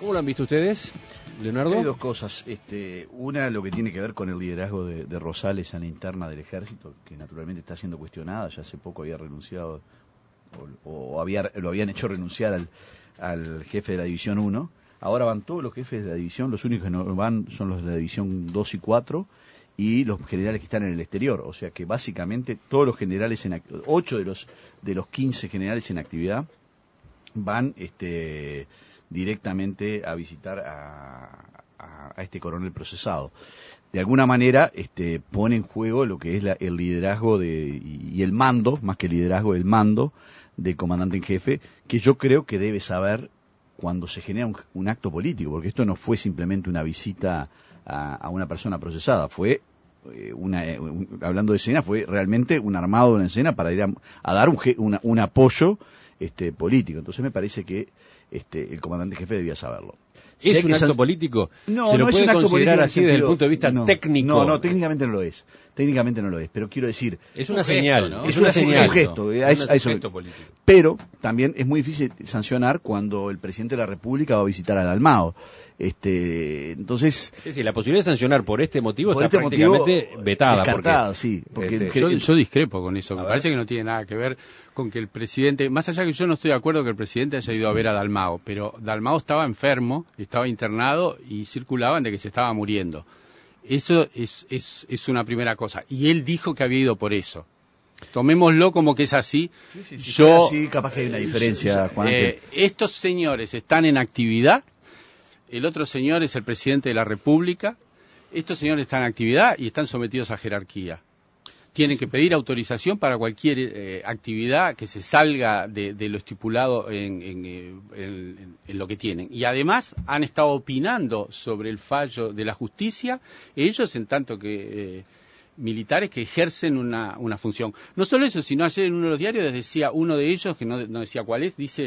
¿Cómo lo han visto ustedes, Leonardo? Hay dos cosas. Una, lo que tiene que ver con el liderazgo de Rosales a la interna del ejército, que naturalmente está siendo cuestionada. Ya hace poco había renunciado, lo habían hecho renunciar al jefe de la División 1. Ahora van todos los jefes de la división, los únicos que no van son los de la División 2 y 4, y los generales que están en el exterior. O sea que básicamente todos los generales, 8 de los 15 generales en actividad, van directamente a visitar a este coronel procesado. De alguna manera pone en juego lo que es el liderazgo y el mando, más que el liderazgo, el mando del comandante en jefe, que yo creo que debe saber cuando se genera un acto político, porque esto no fue simplemente una visita a una persona procesada, fue hablando de escena, fue realmente un armado de una escena para ir a dar un apoyo político. Entonces me parece que el comandante jefe debía saberlo. ¿Es un acto político? No, ¿Se lo no puede es un acto considerar político así desde el punto de vista técnico? No, técnicamente no lo es. Técnicamente no lo es, pero quiero decir... Es una señal, ¿no? Es una señal. Es un gesto político. Pero también es muy difícil sancionar cuando el presidente de la República va a visitar a Dalmau. Entonces... Es decir, la posibilidad de sancionar por este motivo está prácticamente vetada. Descartada, sí. Porque yo discrepo con eso. Me parece que no tiene nada que ver con que el presidente... Más allá que yo no estoy de acuerdo que el presidente haya ido a ver a Dalmau, pero Dalmau estaba enfermo, estaba internado y circulaban de que se estaba muriendo. Eso es una primera cosa. Y él dijo que había ido por eso. Tomémoslo como que es así. Sí, sí, capaz que hay una diferencia, Juan. Estos señores están en actividad. El otro señor es el presidente de la República. Estos señores están en actividad y están sometidos a jerarquía. Tienen que pedir autorización para cualquier actividad que se salga de lo estipulado en lo que tienen. Y además han estado opinando sobre el fallo de la justicia, ellos en tanto que militares que ejercen una función. No solo eso, sino ayer en uno de los diarios decía uno de ellos, que no decía cuál es, dice,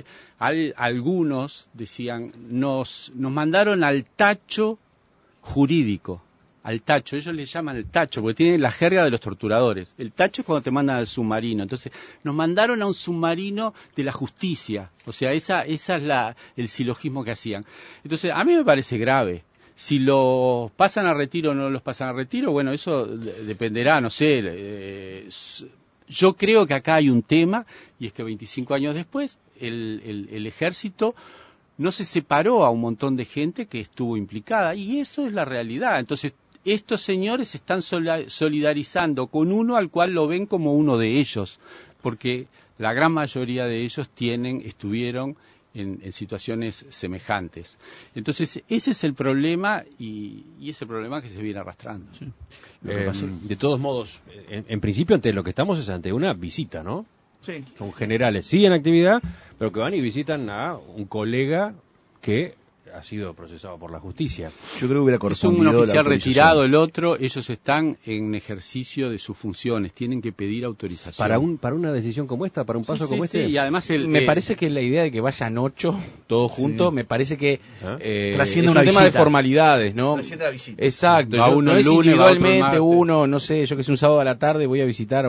algunos decían, nos mandaron al tacho jurídico. Al tacho, ellos le llaman el tacho, porque tienen la jerga de los torturadores. El tacho es cuando te mandan al submarino. Entonces, nos mandaron a un submarino de la justicia. O sea, esa es el silogismo que hacían. Entonces, a mí me parece grave. Si los pasan a retiro o no los pasan a retiro, bueno, eso dependerá, no sé. Yo creo que acá hay un tema, y es que 25 años después, el ejército no se separó a un montón de gente que estuvo implicada, y eso es la realidad. Entonces, estos señores se están solidarizando con uno al cual lo ven como uno de ellos, porque la gran mayoría de ellos estuvieron en situaciones semejantes. Entonces, ese es el problema y ese problema que se viene arrastrando. Sí. De todos modos, en principio, ante lo que estamos es ante una visita, ¿no? Sí. Son generales, sí en actividad, pero que van y visitan a un colega que ha sido procesado por la justicia. Yo creo que hubiera correspondido es un oficial retirado, el otro, ellos están en ejercicio de sus funciones, tienen que pedir autorización. Para una decisión como esta, para un paso como este. Sí, y además me parece que la idea de que vayan 8 todos juntos, me parece que trasciende es una un tema visita. de formalidades, ¿no? Trasciende la visita. Exacto, Va uno no el es lunes, va otro el individualmente martes. uno, no sé, yo que es un sábado a la tarde voy a visitar a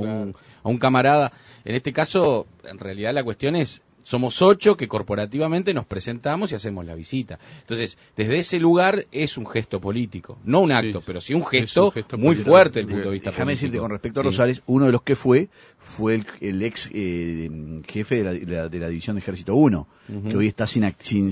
un camarada. En este caso, en realidad la cuestión es, somos 8 que corporativamente nos presentamos y hacemos la visita. Entonces, desde ese lugar es un gesto político. No un acto, pero sí un gesto muy político. fuerte desde el punto de vista Déjame político. decirte, con respecto a Rosales, uno de los que fue el ex jefe de la División de Ejército 1, que hoy está sin destino.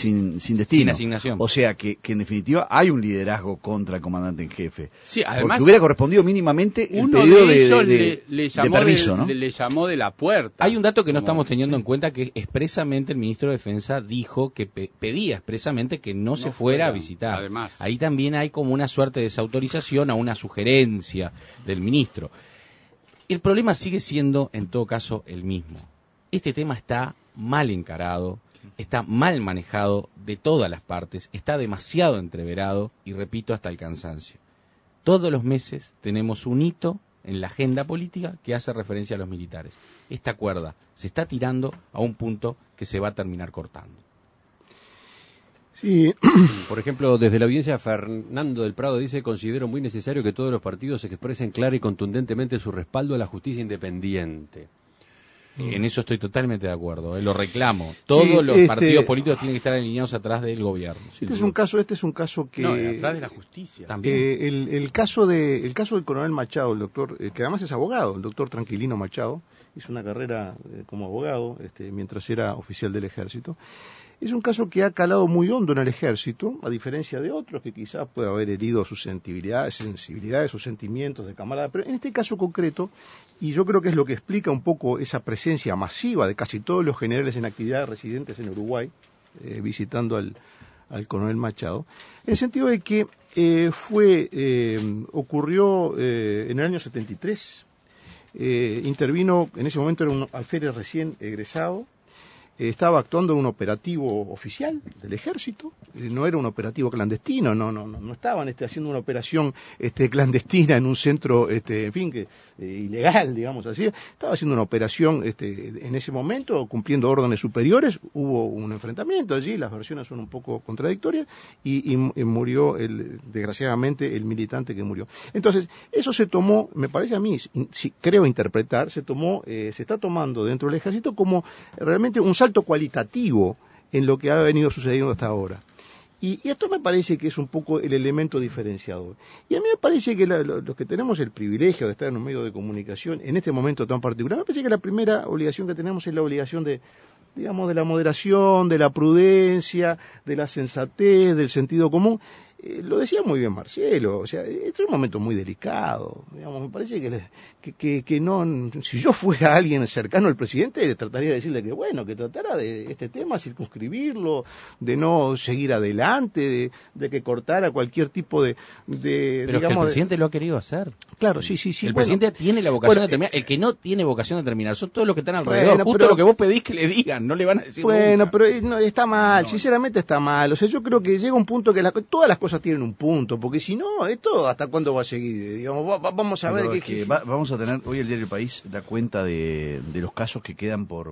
Sin asignación. O sea, que en definitiva hay un liderazgo contra el comandante en jefe. Sí, además, porque hubiera correspondido mínimamente el uno pedido de ellos de permiso, ¿no? le llamó de la puerta. Hay un dato que no estamos teniendo en cuenta, que expresamente el ministro de Defensa dijo que pedía expresamente que no se fuera a visitar. Además. Ahí también hay como una suerte de desautorización a una sugerencia del ministro. El problema sigue siendo, en todo caso, el mismo. Este tema está mal encarado, está mal manejado de todas las partes, está demasiado entreverado y, repito, hasta el cansancio. Todos los meses tenemos un hito en la agenda política que hace referencia a los militares. Esta cuerda se está tirando a un punto que se va a terminar cortando. Sí. Por ejemplo, desde la audiencia, Fernando del Prado dice: considero muy necesario que todos los partidos expresen clara y contundentemente su respaldo a la justicia independiente. En eso estoy totalmente de acuerdo, lo reclamo. Todos los partidos políticos tienen que estar alineados atrás del gobierno. Este es un caso que... No, atrás de la justicia. También. El caso del coronel Machado, el doctor, que además es abogado, el doctor Tranquilino Machado, hizo una carrera como abogado mientras era oficial del ejército. Es un caso que ha calado muy hondo en el ejército, a diferencia de otros que quizás puede haber herido sus sensibilidades, sus sentimientos de camarada, pero en este caso concreto, y yo creo que es lo que explica un poco esa presencia masiva de casi todos los generales en actividad residentes en Uruguay, visitando al coronel Machado, en el sentido de que ocurrió en el año 73, intervino, en ese momento era un alférez recién egresado, estaba actuando en un operativo oficial del ejército, no era un operativo clandestino, no estaban haciendo una operación clandestina en un centro, en fin, que ilegal, digamos así, estaba haciendo una operación en ese momento, cumpliendo órdenes superiores, hubo un enfrentamiento allí, las versiones son un poco contradictorias, y murió, desgraciadamente, el militante que murió. Entonces, eso se tomó, me parece a mí, creo interpretar, se está tomando dentro del ejército como realmente un salto cualitativo en lo que ha venido sucediendo hasta ahora. Y esto me parece que es un poco el elemento diferenciador. Y a mí me parece que los que tenemos el privilegio de estar en un medio de comunicación, en este momento tan particular, me parece que la primera obligación que tenemos es la obligación de la moderación, de la prudencia, de la sensatez, del sentido común. Lo decía muy bien Marcelo, o sea, este es un momento muy delicado, digamos, me parece que no, si yo fuera alguien cercano al presidente, trataría de decirle que tratara de este tema, circunscribirlo, de no seguir adelante, de que cortara cualquier tipo de pero digamos, que el presidente lo ha querido hacer. Claro, sí. El presidente tiene la vocación de terminar, el que no tiene vocación de terminar son todos los que están alrededor, justo lo que vos pedís que le digan, no le van a decir nunca. Pero no, está mal, sinceramente está mal, o sea, yo creo que llega un punto que todas las cosas tienen un punto, porque si no, esto hasta cuándo va a seguir, digamos, vamos a ver vamos a tener, hoy el diario El País da cuenta de los casos que quedan por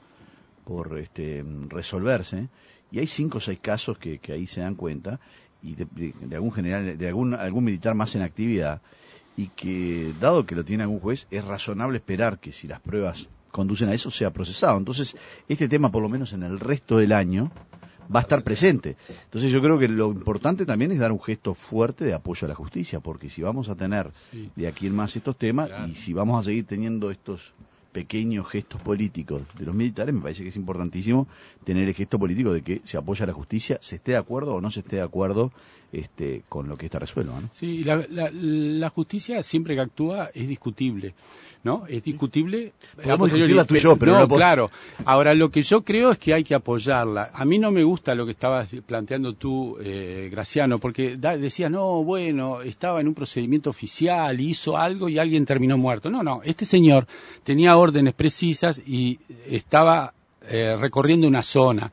resolverse, y hay 5 o 6 casos que ahí se dan cuenta, y de algún general, de algún militar más en actividad, y que, dado que lo tiene algún juez, es razonable esperar que si las pruebas conducen a eso, sea procesado. Entonces, este tema, por lo menos en el resto del año, va a estar presente. Entonces yo creo que lo importante también es dar un gesto fuerte de apoyo a la justicia, porque si vamos a tener de aquí en más estos temas, y si vamos a seguir teniendo estos pequeños gestos políticos de los militares, me parece que es importantísimo tener el gesto político de que se apoya a la justicia, se esté de acuerdo o no se esté de acuerdo con lo que está resuelto, ¿no? Sí, la justicia siempre que actúa es discutible, ¿no? Es discutible. Podemos discutirla tú y yo, pero no, claro. Ahora, lo que yo creo es que hay que apoyarla. A mí no me gusta lo que estabas planteando tú, Graciano, porque decías, no, bueno, estaba en un procedimiento oficial, hizo algo y alguien terminó muerto. No, este señor tenía órdenes precisas y estaba recorriendo una zona.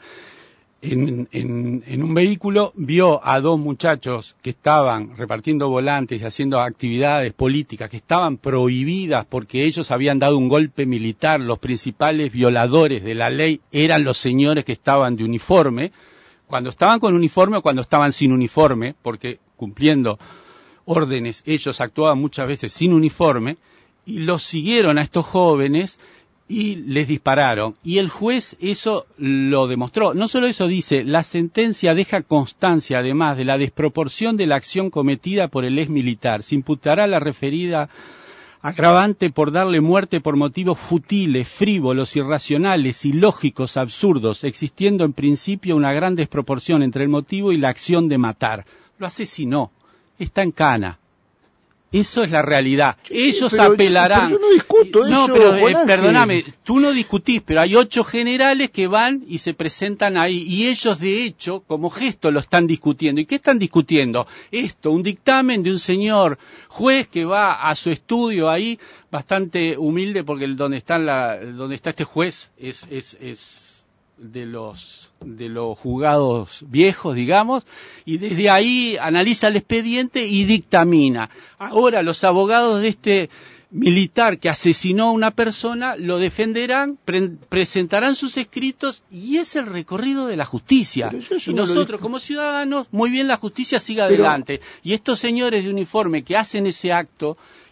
En un vehículo vio a 2 muchachos que estaban repartiendo volantes y haciendo actividades políticas que estaban prohibidas porque ellos habían dado un golpe militar. Los principales violadores de la ley eran los señores que estaban de uniforme, cuando estaban con uniforme o cuando estaban sin uniforme, porque cumpliendo órdenes ellos actuaban muchas veces sin uniforme, y los siguieron a estos jóvenes y les dispararon. Y el juez eso lo demostró. No solo eso, dice, la sentencia deja constancia, además, de la desproporción de la acción cometida por el ex militar. Se imputará la referida agravante por darle muerte por motivos futiles, frívolos, irracionales, ilógicos, absurdos, existiendo en principio una gran desproporción entre el motivo y la acción de matar. Lo asesinó. Está en cana. Eso es la realidad. Ellos apelarán. Pero yo no discuto eso. No, pero perdóname, tú no discutís, pero hay 8 generales que van y se presentan ahí. Y ellos, de hecho, como gesto lo están discutiendo. ¿Y qué están discutiendo? Esto, un dictamen de un señor juez que va a su estudio ahí, bastante humilde, porque donde está este juez es de los juzgados viejos, digamos, y desde ahí analiza el expediente y dictamina. Ahora los abogados de este militar que asesinó a una persona lo defenderán, presentarán sus escritos, y es el recorrido de la justicia. Y nosotros como ciudadanos, muy bien, la justicia siga adelante. Y estos señores de uniforme que hacen ese acto,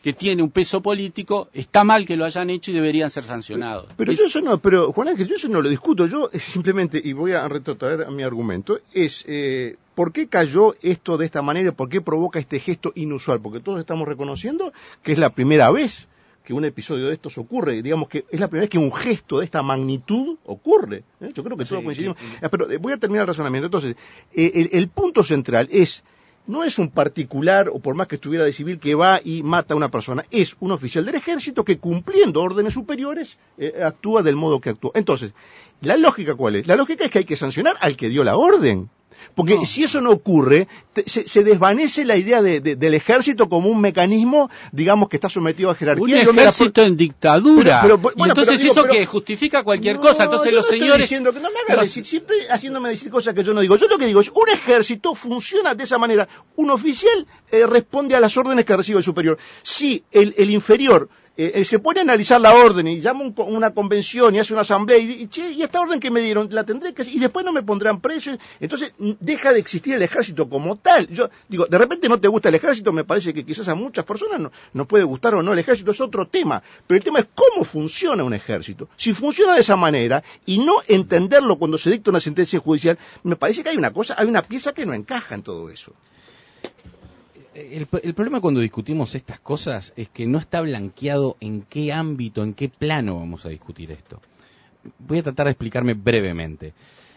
que tiene un peso político, está mal que lo hayan hecho y deberían ser sancionados. Pero Juan Ángel, yo eso no lo discuto. Yo simplemente, y voy a retrotraer a mi argumento, es ¿por qué cayó esto de esta manera? ¿Por qué provoca este gesto inusual? Porque todos estamos reconociendo que es la primera vez que un episodio de estos ocurre, digamos que es la primera vez que un gesto de esta magnitud ocurre. Yo creo que todos coincidimos. Pero voy a terminar el razonamiento. Entonces, el punto central no es un particular, o por más que estuviera de civil, que va y mata a una persona, es un oficial del ejército que, cumpliendo órdenes superiores, actúa del modo que actúa. Entonces, ¿la lógica cuál es? La lógica es que hay que sancionar al que dio la orden. Porque si eso no ocurre, se desvanece la idea del ejército como un mecanismo, digamos, que está sometido a jerarquía. Un ejército en dictadura. Y entonces que justifica cualquier cosa. Entonces los señores... Diciendo que no me haga decir, siempre haciéndome decir cosas que yo no digo. Yo lo que digo es, un ejército funciona de esa manera. Un oficial responde a las órdenes que recibe el superior. Si el inferior... se pone a analizar la orden y llama una convención y hace una asamblea y esta orden que me dieron la tendré que hacer y después no me pondrán preso, entonces deja de existir el ejército como tal. Yo digo, de repente no te gusta el ejército, me parece que quizás a muchas personas no puede gustar o no el ejército, es otro tema, pero el tema es cómo funciona un ejército. Si funciona de esa manera y no entenderlo cuando se dicta una sentencia judicial, me parece que hay una pieza que no encaja en todo eso. El problema cuando discutimos estas cosas es que no está blanqueado en qué ámbito, en qué plano vamos a discutir esto. Voy a tratar de explicarme brevemente.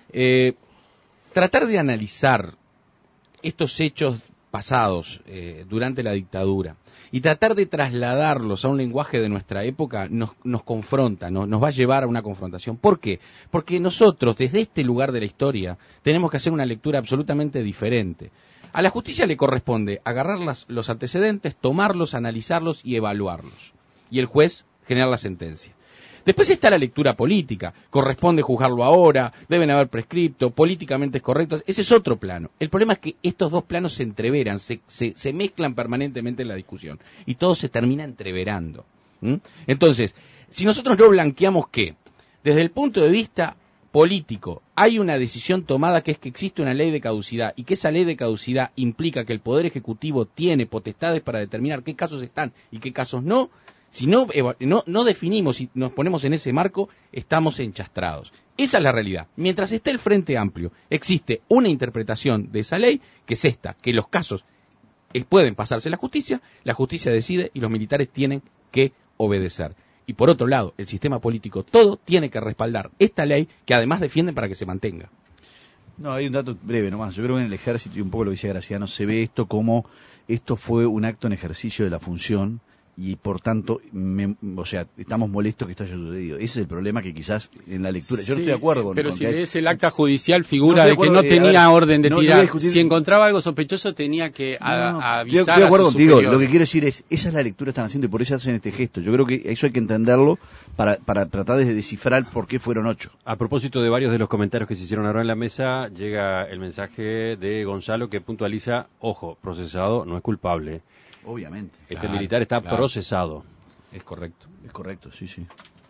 Tratar de analizar estos hechos pasados durante la dictadura y tratar de trasladarlos a un lenguaje de nuestra época nos confronta, nos va a llevar a una confrontación. ¿Por qué? Porque nosotros, desde este lugar de la historia, tenemos que hacer una lectura absolutamente diferente. A la justicia le corresponde agarrar los antecedentes, tomarlos, analizarlos y evaluarlos. Y el juez generar la sentencia. Después está la lectura política. Corresponde juzgarlo ahora, deben haber prescripto, políticamente es correcto. Ese es otro plano. El problema es que estos dos planos se entreveran, se mezclan permanentemente en la discusión. Y todo se termina entreverando. Entonces, si nosotros no blanqueamos ¿qué? Desde el punto de vista político, hay una decisión tomada que es que existe una ley de caducidad y que esa ley de caducidad implica que el Poder Ejecutivo tiene potestades para determinar qué casos están y qué casos no. Si no definimos y nos ponemos en ese marco, estamos enchastrados. Esa es la realidad. Mientras esté el Frente Amplio, existe una interpretación de esa ley, que es esta, que los casos pueden pasarse a la justicia decide y los militares tienen que obedecer. Y por otro lado, el sistema político todo tiene que respaldar esta ley que además defienden para que se mantenga. No, hay un dato breve nomás. Yo creo que en el ejército, y un poco lo decía Graciano, se ve esto como esto fue un acto en ejercicio de la función y por tanto, estamos molestos que esto haya sucedido. Ese es el problema que quizás en la lectura... Yo no estoy de acuerdo con... Pero si lees el acta judicial figura de que no tenía orden de tirar. Si encontraba algo sospechoso tenía que avisar. Yo estoy de acuerdo contigo. Lo que quiero decir es, esa es la lectura que están haciendo y por eso hacen este gesto. Yo creo que eso hay que entenderlo para tratar de descifrar por qué fueron 8. A propósito de varios de los comentarios que se hicieron ahora en la mesa, llega el mensaje de Gonzalo que puntualiza, ojo, procesado no es culpable. Obviamente. Militar está procesado. Es correcto. Es correcto, sí.